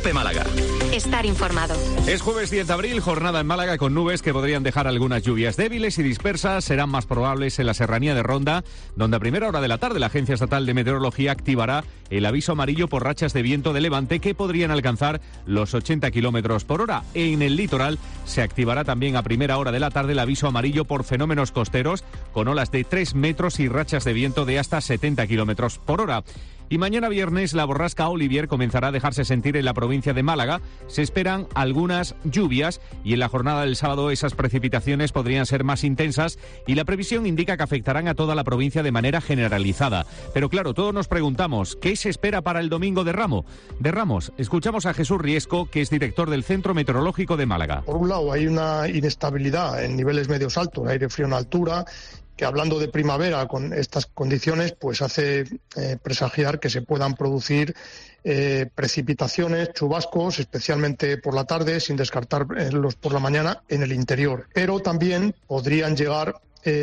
COPE Málaga. Estar informado. Es jueves 10 de abril, jornada en Málaga con nubes que podrían dejar algunas lluvias débiles y dispersas. Serán más probables en la serranía de Ronda, donde a primera hora de la tarde la Agencia Estatal de Meteorología activará el aviso amarillo por rachas de viento de levante que podrían alcanzar los 80 kilómetros por hora. En el litoral se activará también a primera hora de la tarde el aviso amarillo por fenómenos costeros con olas de 3 metros y rachas de viento de hasta 70 kilómetros por hora. Y mañana viernes la borrasca Olivier comenzará a dejarse sentir en la provincia de Málaga. Se esperan algunas lluvias y en la jornada del sábado esas precipitaciones podrían ser más intensas y la previsión indica que afectarán a toda la provincia de manera generalizada. Pero claro, todos nos preguntamos, ¿qué se espera para el domingo de Ramos? Escuchamos a Jesús Riesco, que es director del Centro Meteorológico de Málaga. Por un lado hay una inestabilidad en niveles medios altos, aire frío en altura, que hablando de primavera con estas condiciones pues hace presagiar que se puedan producir precipitaciones, chubascos, especialmente por la tarde, sin descartar los por la mañana en el interior. Pero también podrían llegar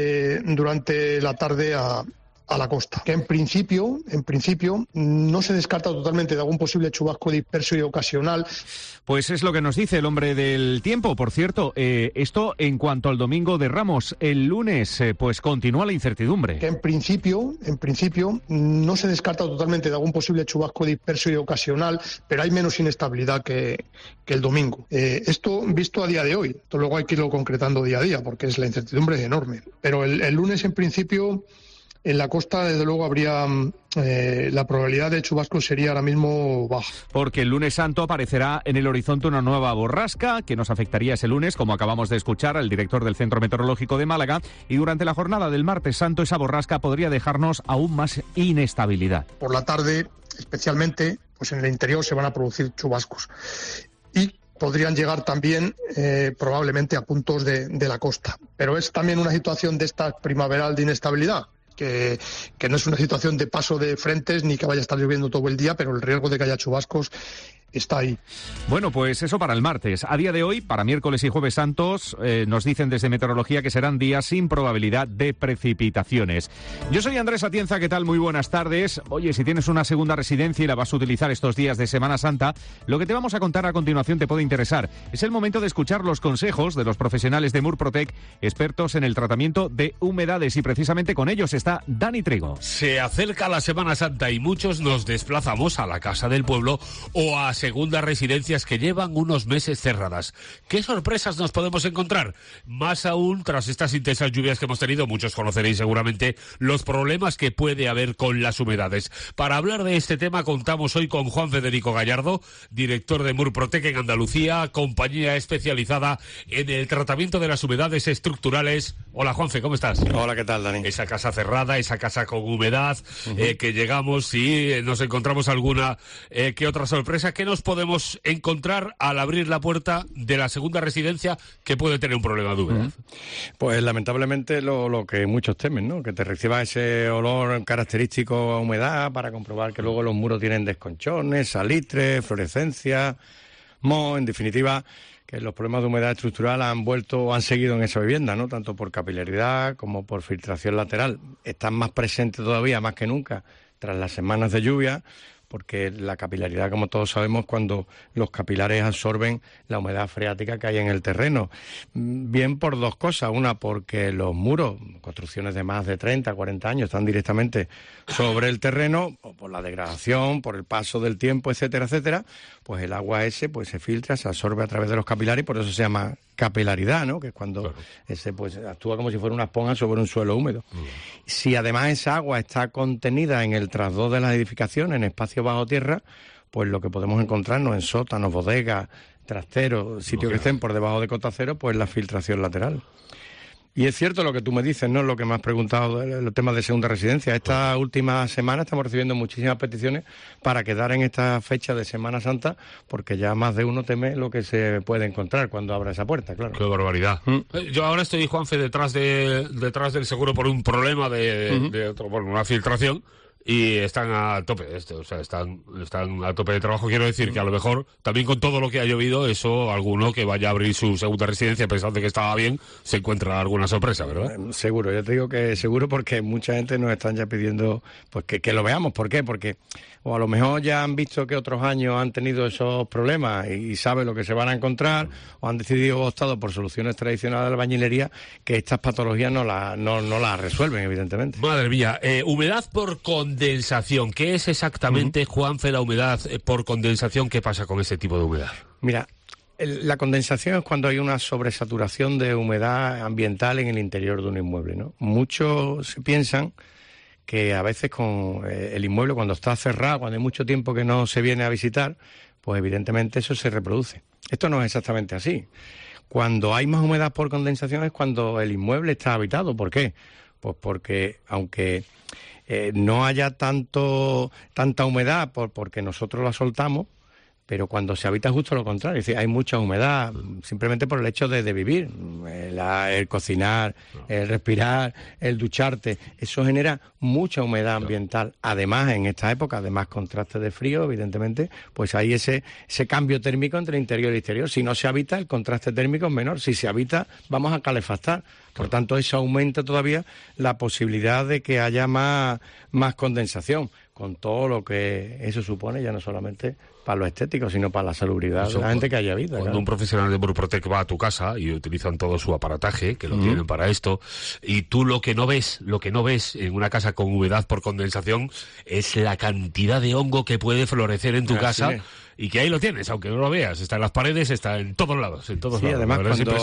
durante la tarde a la costa, que en principio no se descarta totalmente de algún posible chubasco disperso y ocasional. Pues es lo que nos dice el hombre del tiempo. Por cierto, esto en cuanto al domingo de Ramos. El lunes pues continúa la incertidumbre. Que en principio no se descarta totalmente de algún posible chubasco disperso y ocasional, pero hay menos inestabilidad que el domingo. Esto visto a día de hoy, esto luego hay que irlo concretando día a día porque la incertidumbre es enorme. Pero el lunes en principio en la costa, desde luego, habría la probabilidad de chubascos sería ahora mismo baja. Porque el lunes santo aparecerá en el horizonte una nueva borrasca que nos afectaría ese lunes, como acabamos de escuchar al director del Centro Meteorológico de Málaga, y durante la jornada del martes santo esa borrasca podría dejarnos aún más inestabilidad. Por la tarde, especialmente, pues en el interior se van a producir chubascos. Y podrían llegar también probablemente a puntos de la costa. Pero es también una situación de esta primaveral de inestabilidad. Que no es una situación de paso de frentes ni que vaya a estar lloviendo todo el día, pero el riesgo de que haya chubascos está ahí. Bueno, pues eso para el martes. A día de hoy, para miércoles y jueves santos, nos dicen desde Meteorología que serán días sin probabilidad de precipitaciones. Yo soy Andrés Atienza, ¿qué tal? Muy buenas tardes. Oye, si tienes una segunda residencia y la vas a utilizar estos días de Semana Santa, lo que te vamos a contar a continuación te puede interesar. Es el momento de escuchar los consejos de los profesionales de Murprotec, expertos en el tratamiento de humedades, y precisamente con ellos está Dani Trigo. Se acerca la Semana Santa y muchos nos desplazamos a la Casa del Pueblo o a segundas residencias que llevan unos meses cerradas. ¿Qué sorpresas nos podemos encontrar? Más aún tras estas intensas lluvias que hemos tenido, muchos conoceréis seguramente los problemas que puede haber con las humedades. Para hablar de este tema contamos hoy con Juan Federico Gallardo, director de Murprotec en Andalucía, compañía especializada en el tratamiento de las humedades estructurales. Hola Juanfe, ¿cómo estás? Hola, ¿qué tal, Dani? Esa casa cerrada, esa casa con humedad, que llegamos y nos encontramos alguna que otra sorpresa. ¿Qué nos podemos encontrar al abrir la puerta de la segunda residencia que puede tener un problema de humedad? Pues lamentablemente lo que muchos temen, ¿no? Que te reciba ese olor característico a humedad para comprobar que luego los muros tienen desconchones, salitre, fluorescencia, moho, en definitiva, que los problemas de humedad estructural han seguido en esa vivienda, ¿no? Tanto por capilaridad como por filtración lateral. Están más presentes todavía, más que nunca, tras las semanas de lluvia, porque la capilaridad, como todos sabemos, cuando los capilares absorben la humedad freática que hay en el terreno. Bien por dos cosas. Una, porque los muros, construcciones de más de 30, 40 años, están directamente sobre el terreno, o por la degradación, por el paso del tiempo, etcétera, etcétera. Pues el agua pues se filtra, se absorbe a través de los capilares y por eso se llama capilaridad, ¿no? Que es cuando pues actúa como si fuera una esponja sobre un suelo húmedo. Si además esa agua está contenida en el trasdó de las edificaciones, en espacios bajo tierra, pues lo que podemos encontrarnos en sótanos, bodegas, trasteros, sitios que estén por debajo de cota cero, pues la filtración lateral. Y es cierto lo que tú me dices, ¿no? Lo que me has preguntado, los temas de segunda residencia. Esta última semana estamos recibiendo muchísimas peticiones para quedar en esta fecha de Semana Santa, porque ya más de uno teme lo que se puede encontrar cuando abra esa puerta, claro. ¡Qué barbaridad! Yo ahora estoy, Juanfe, detrás del seguro por un problema de una filtración. y están a tope, o sea, están a tope de trabajo. Quiero decir que a lo mejor, también con todo lo que ha llovido, eso, alguno que vaya a abrir su segunda residencia pensando que estaba bien, se encuentra alguna sorpresa, ¿verdad? Seguro, yo te digo que seguro, porque mucha gente nos están ya pidiendo pues que lo veamos. ¿Por qué? Porque o a lo mejor ya han visto que otros años han tenido esos problemas y saben lo que se van a encontrar, o han decidido o optado por soluciones tradicionales de albañilería que estas patologías no las resuelven, evidentemente. Madre mía, humedad por condensación. ¿Qué es exactamente, Juanfe, la humedad por condensación? ¿Qué pasa con ese tipo de humedad? Mira, la condensación es cuando hay una sobresaturación de humedad ambiental en el interior de un inmueble, ¿no? Muchos se piensan que a veces con el inmueble, cuando está cerrado, cuando hay mucho tiempo que no se viene a visitar, pues evidentemente eso se reproduce. Esto no es exactamente así. Cuando hay más humedad por condensación es cuando el inmueble está habitado. ¿Por qué? Pues porque aunque no haya tanta humedad porque nosotros la soltamos, pero cuando se habita justo lo contrario, es decir, hay mucha humedad simplemente por el hecho de vivir, el cocinar, el respirar, el ducharte, eso genera mucha humedad ambiental. Además, en esta época, además contraste de frío, evidentemente, pues hay ese cambio térmico entre interior y exterior. Si no se habita, el contraste térmico es menor. Si se habita, vamos a calefactar. Por tanto, eso aumenta todavía la posibilidad de que haya más condensación, con todo lo que eso supone, ya no solamente para lo estético, sino para la salubridad de la gente que haya habita. Cuando un profesional de Murprotec va a tu casa y utilizan todo su aparataje, que lo tienen para esto, y tú lo que no ves en una casa con humedad por condensación es la cantidad de hongo que puede florecer en tu casa. Y que ahí lo tienes, aunque no lo veas, está en las paredes, está en todos lados, Sí, además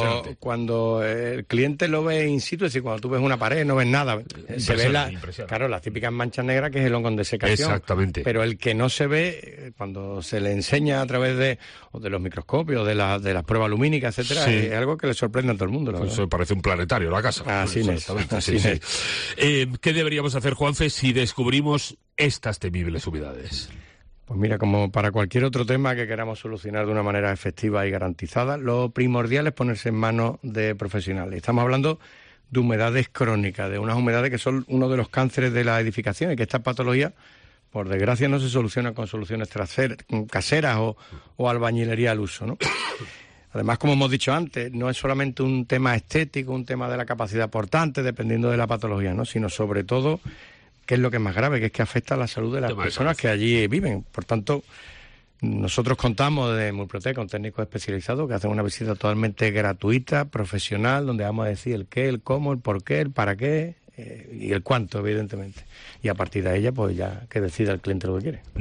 cuando el cliente lo ve in situ, es decir, cuando tú ves una pared no ves nada, se ve las típicas manchas negras, que es el hongo en desecación. Exactamente. Pero el que no se ve, cuando se le enseña a través de los microscopios, de las pruebas lumínicas, etcétera, es algo que le sorprende a todo el mundo. Eso parece un planetario, la casa. Así es. ¿Qué deberíamos hacer, Juanfe, si descubrimos estas temibles humedades? Pues mira, como para cualquier otro tema que queramos solucionar de una manera efectiva y garantizada, lo primordial es ponerse en manos de profesionales. Estamos hablando de humedades crónicas, de unas humedades que son uno de los cánceres de la edificación, y que estas patologías, por desgracia, no se solucionan con soluciones caseras o albañilería al uso, ¿no? Además, como hemos dicho antes, no es solamente un tema estético, un tema de la capacidad portante, dependiendo de la patología, ¿no? Sino sobre todo, que es lo que es más grave, que es que afecta a la salud de las personas que allí viven. Por tanto, nosotros contamos de Murprotec con técnicos especializados que hacen una visita totalmente gratuita, profesional, donde vamos a decir el qué, el cómo, el por qué, el para qué y el cuánto, evidentemente. Y a partir de ella, pues ya que decida el cliente lo que quiere.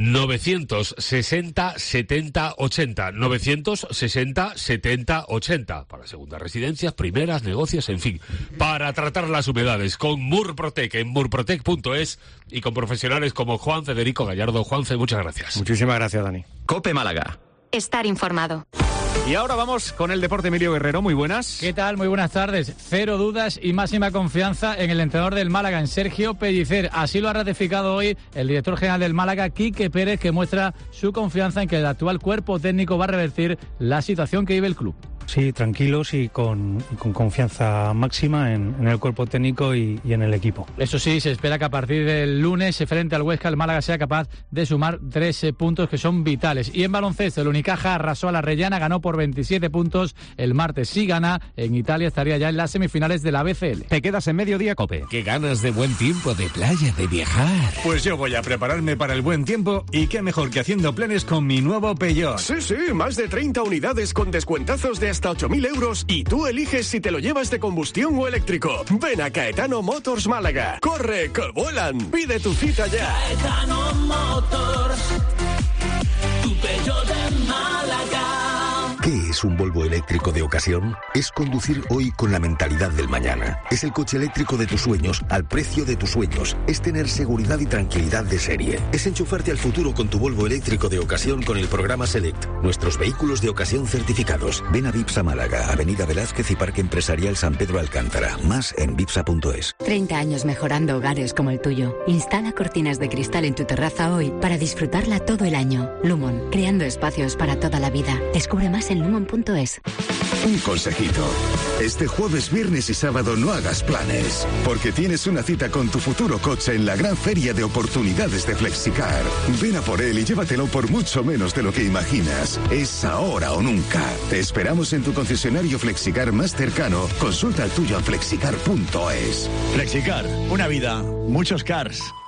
960 70 80. 960 70 80. Para segundas residencias, primeras, negocios, en fin. Para tratar las humedades con Murprotec en murprotec.es y con profesionales como Juan Federico Gallardo. Juanfe, muchas gracias. Muchísimas gracias, Dani. COPE Málaga. Estar informado. Y ahora vamos con el deporte. Emilio Guerrero, muy buenas. ¿Qué tal? Muy buenas tardes. Cero dudas y máxima confianza en el entrenador del Málaga, en Sergio Pellicer. Así lo ha ratificado hoy el director general del Málaga, Quique Pérez, que muestra su confianza en que el actual cuerpo técnico va a revertir la situación que vive el club. Sí, tranquilos y con confianza máxima en el cuerpo técnico y en el equipo. Eso sí, se espera que a partir del lunes, frente al Huesca, el Málaga sea capaz de sumar 13 puntos que son vitales. Y en baloncesto, el Unicaja arrasó a la Reggiana, ganó por 27 puntos. El martes, si gana, en Italia estaría ya en las semifinales de la BCL. Te quedas en Mediodía Cope. Qué ganas de buen tiempo, de playa, de viajar. Pues yo voy a prepararme para el buen tiempo, y qué mejor que haciendo planes con mi nuevo Peugeot. Sí, más de 30 unidades con descuentazos de hasta 8.000 euros y tú eliges si te lo llevas de combustión o eléctrico. Ven a Caetano Motors Málaga. ¡Corre, que vuelan! Pide tu cita ya. Caetano Motors, tu Peugeot de Málaga. ¿Qué es un Volvo eléctrico de ocasión? Es conducir hoy con la mentalidad del mañana. Es el coche eléctrico de tus sueños, al precio de tus sueños. Es tener seguridad y tranquilidad de serie. Es enchufarte al futuro con tu Volvo eléctrico de ocasión con el programa Select. Nuestros vehículos de ocasión certificados. Ven a Vipsa Málaga, Avenida Velázquez y Parque Empresarial San Pedro Alcántara. Más en vipsa.es. 30 años mejorando hogares como el tuyo. Instala cortinas de cristal en tu terraza hoy para disfrutarla todo el año. Lumon, creando espacios para toda la vida. Descubre más en lumon.es. Un consejito. Este jueves, viernes y sábado no hagas planes, porque tienes una cita con tu futuro coche en la gran feria de oportunidades de Flexicar. Ven a por él y llévatelo por mucho menos de lo que imaginas. Es ahora o nunca. Te esperamos en tu concesionario Flexicar más cercano. Consulta el tuyo en flexicar.es. Flexicar, una vida, muchos cars.